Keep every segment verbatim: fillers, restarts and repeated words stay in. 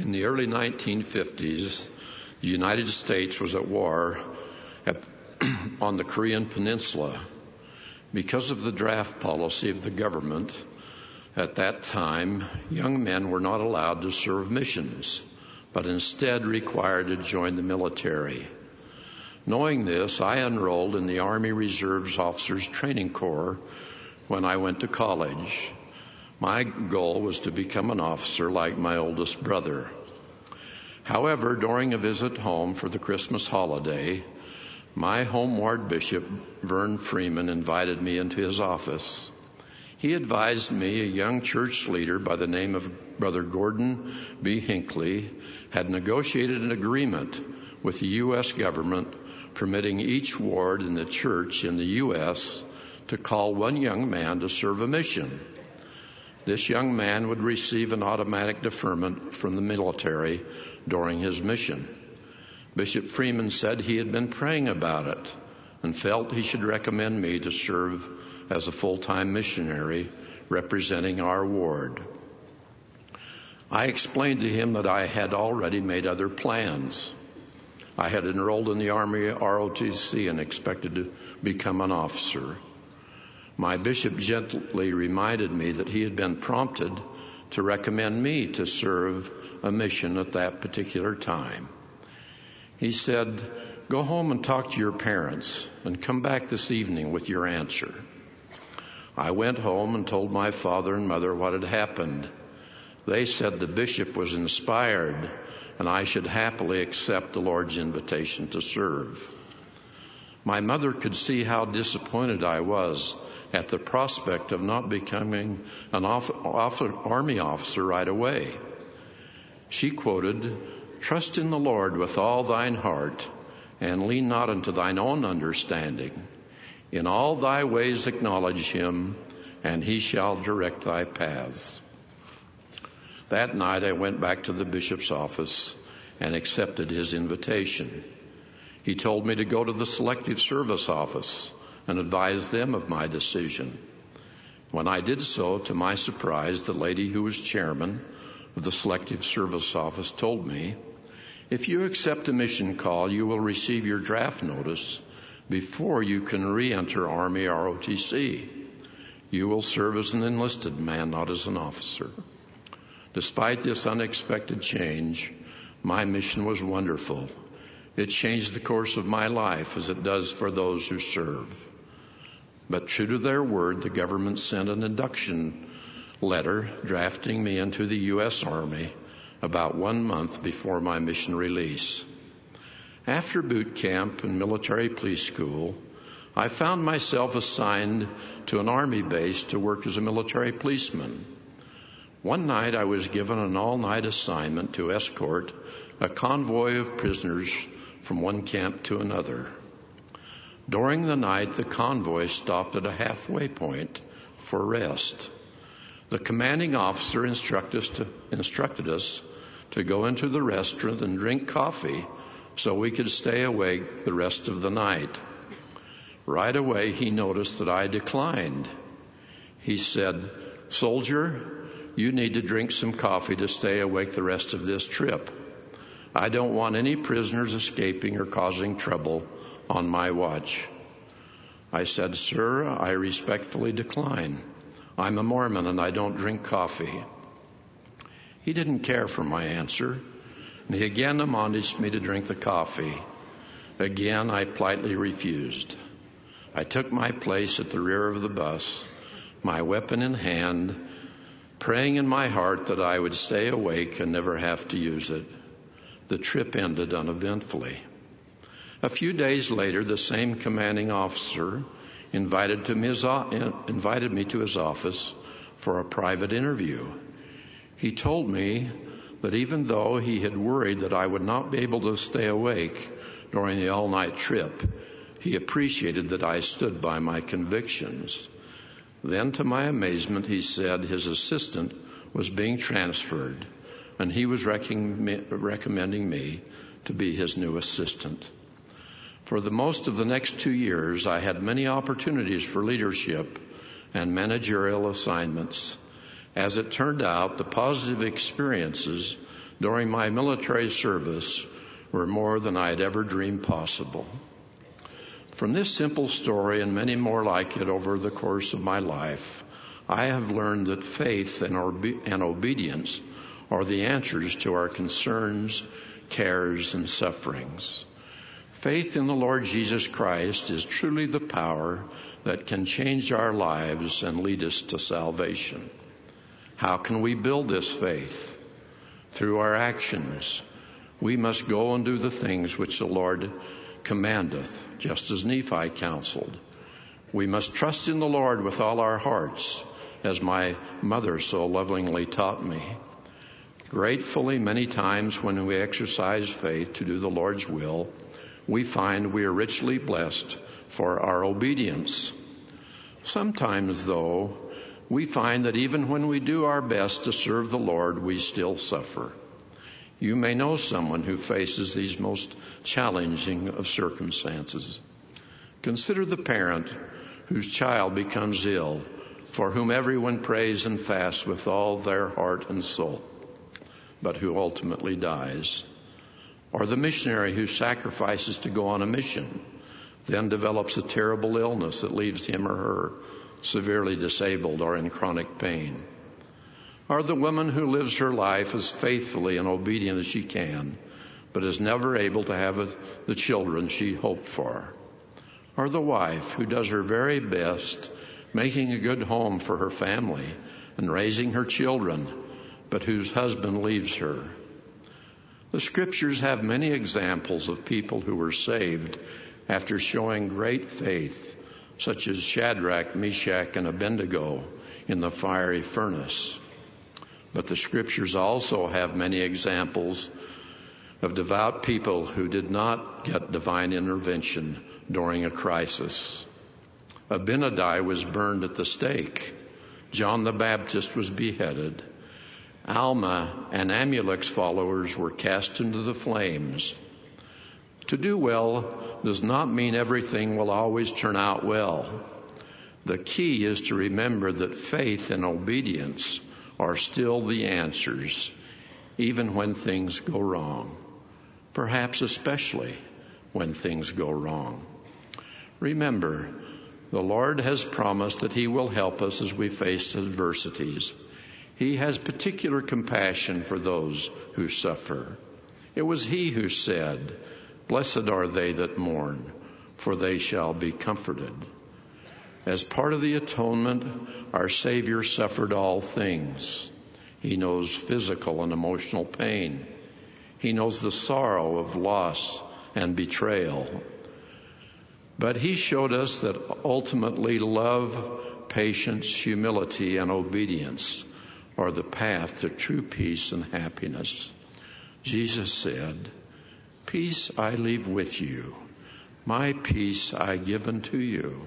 In the early nineteen fifties, the United States was at war at, on the Korean Peninsula. Because of the draft policy of the government at that time, young men were not allowed to serve missions, but instead required to join the military. Knowing this, I enrolled in the Army Reserve's Officers Training Corps when I went to college. My goal was to become an officer like my oldest brother. However, during a visit home for the Christmas holiday, my home ward bishop, Vern Freeman, invited me into his office. He advised me a young church leader by the name of Brother Gordon B. Hinckley had negotiated an agreement with the U S government permitting each ward in the church in the U S to call one young man to serve a mission. This young man would receive an automatic deferment from the military during his mission. Bishop Freeman said he had been praying about it and felt he should recommend me to serve as a full-time missionary representing our ward. I explained to him that I had already made other plans. I had enrolled in the Army R O T C and expected to become an officer. My bishop gently reminded me that he had been prompted to recommend me to serve a mission at that particular time. He said, "Go home and talk to your parents and come back this evening with your answer." I went home and told my father and mother what had happened. They said the bishop was inspired and I should happily accept the Lord's invitation to serve. My mother could see how disappointed I was at the prospect of not becoming an off, off, army officer right away. She quoted, "Trust in the Lord with all thine heart, and lean not unto thine own understanding. In all thy ways acknowledge him, and he shall direct thy paths." That night I went back to the bishop's office and accepted his invitation. He told me to go to the Selective Service office and advise them of my decision. When I did so, to my surprise, the lady who was chairman of the Selective Service office told me, "If you accept a mission call, you will receive your draft notice before you can re-enter Army R O T C. You will serve as an enlisted man, not as an officer." Despite this unexpected change, my mission was wonderful. It changed the course of my life as it does for those who serve. But true to their word, the government sent an induction letter drafting me into the U S Army about one month before my mission release. After boot camp and military police school, I found myself assigned to an Army base to work as a military policeman. One night I was given an all-night assignment to escort a convoy of prisoners from one camp to another. During the night, the convoy stopped at a halfway point for rest. The commanding officer instructed us to, instructed us to go into the restaurant and drink coffee so we could stay awake the rest of the night. Right away, he noticed that I declined. He said, "Soldier, you need to drink some coffee to stay awake the rest of this trip. I don't want any prisoners escaping or causing trouble on my watch." I said, "Sir, I respectfully decline. I'm a Mormon and I don't drink coffee." He didn't care for my answer, and he again admonished me to drink the coffee. Again, I politely refused. I took my place at the rear of the bus, my weapon in hand, praying in my heart that I would stay awake and never have to use it. The trip ended uneventfully. A few days later, the same commanding officer invited, to his, invited me to his office for a private interview. He told me that even though he had worried that I would not be able to stay awake during the all-night trip, he appreciated that I stood by my convictions. Then, to my amazement, he said his assistant was being transferred, and he was recommending me to be his new assistant. For the most of the next two years, I had many opportunities for leadership and managerial assignments. As it turned out, the positive experiences during my military service were more than I had ever dreamed possible. From this simple story and many more like it over the course of my life, I have learned that faith and, obe- and obedience are the answers to our concerns, cares, and sufferings. Faith in the Lord Jesus Christ is truly the power that can change our lives and lead us to salvation. How can we build this faith? Through our actions. We must go and do the things which the Lord commandeth, just as Nephi counseled. We must trust in the Lord with all our hearts, as my mother so lovingly taught me. Gratefully, many times when we exercise faith to do the Lord's will, we find we are richly blessed for our obedience. Sometimes, though, we find that even when we do our best to serve the Lord, we still suffer. You may know someone who faces these most challenging of circumstances. Consider the parent whose child becomes ill, for whom everyone prays and fasts with all their heart and soul, but who ultimately dies. Or the missionary who sacrifices to go on a mission, then develops a terrible illness that leaves him or her severely disabled or in chronic pain. Or the woman who lives her life as faithfully and obedient as she can, but is never able to have the children she hoped for. Or the wife who does her very best, making a good home for her family and raising her children, but whose husband leaves her. The scriptures have many examples of people who were saved after showing great faith, such as Shadrach, Meshach, and Abednego in the fiery furnace. But the scriptures also have many examples of devout people who did not get divine intervention during a crisis. Abinadi was burned at the stake. John the Baptist was beheaded. Alma and Amulek's followers were cast into the flames. To do well does not mean everything will always turn out well. The key is to remember that faith and obedience are still the answers, even when things go wrong, perhaps especially when things go wrong. Remember, the Lord has promised that He will help us as we face adversities. He has particular compassion for those who suffer. It was He who said, "Blessed are they that mourn, for they shall be comforted." As part of the atonement, our Savior suffered all things. He knows physical and emotional pain. He knows the sorrow of loss and betrayal. But He showed us that ultimately love, patience, humility, and obedience are the path to true peace and happiness. Jesus said, "Peace I leave with you. My peace I give unto you."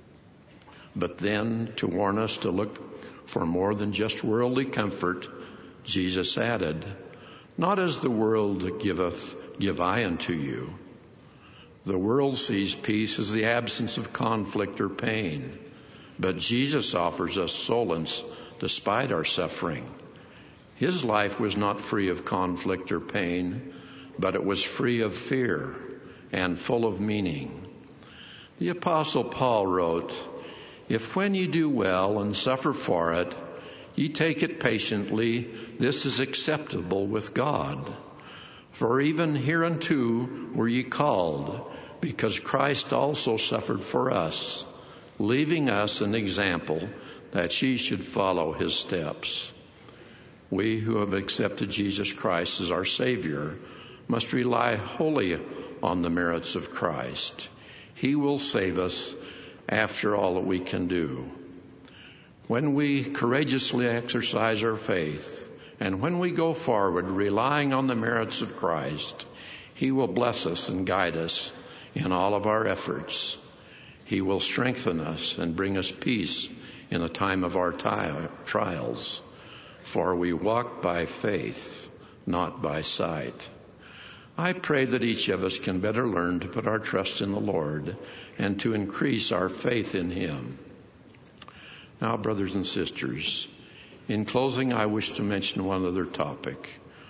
But then, to warn us to look for more than just worldly comfort, Jesus added, "Not as the world giveth, give I unto you." The world sees peace as the absence of conflict or pain, but Jesus offers us solace despite our suffering. His life was not free of conflict or pain, but it was free of fear and full of meaning. The Apostle Paul wrote, "If when you do well and suffer for it, ye take it patiently, this is acceptable with God. For even hereunto were ye called, because Christ also suffered for us, leaving us an example that ye should follow His steps." We who have accepted Jesus Christ as our Savior must rely wholly on the merits of Christ. He will save us after all that we can do. When we courageously exercise our faith, and when we go forward relying on the merits of Christ, He will bless us and guide us in all of our efforts. He will strengthen us and bring us peace in the time of our trials. For we walk by faith, not by sight. I pray that each of us can better learn to put our trust in the Lord and to increase our faith in Him. Now, brothers and sisters, in closing, I wish to mention one other topic.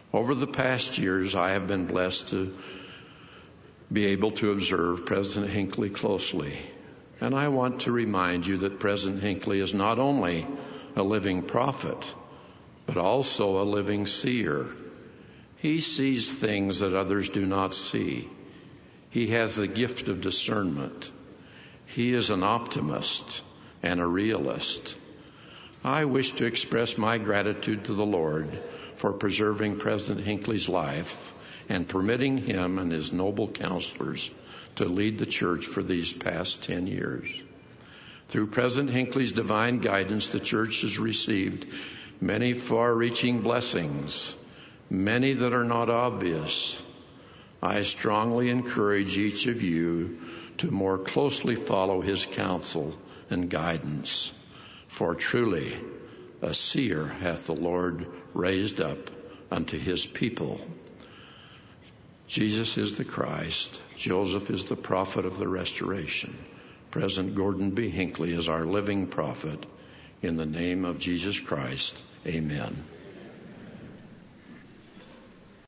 Over the past years, I have been blessed to be able to observe President Hinckley closely. And I want to remind you that President Hinckley is not only a living prophet, but also a living seer. He sees things that others do not see. He has the gift of discernment. He is an optimist and a realist. I wish to express my gratitude to the Lord for preserving President Hinckley's life and permitting him and his noble counselors to lead the church for these past ten years. Through President Hinckley's divine guidance, the church has received many far-reaching blessings, many that are not obvious. I strongly encourage each of you to more closely follow his counsel and guidance. For truly, a seer hath the Lord raised up unto his people. Jesus is the Christ. Joseph is the prophet of the restoration. President Gordon B. Hinckley is our living prophet. In the name of Jesus Christ, amen.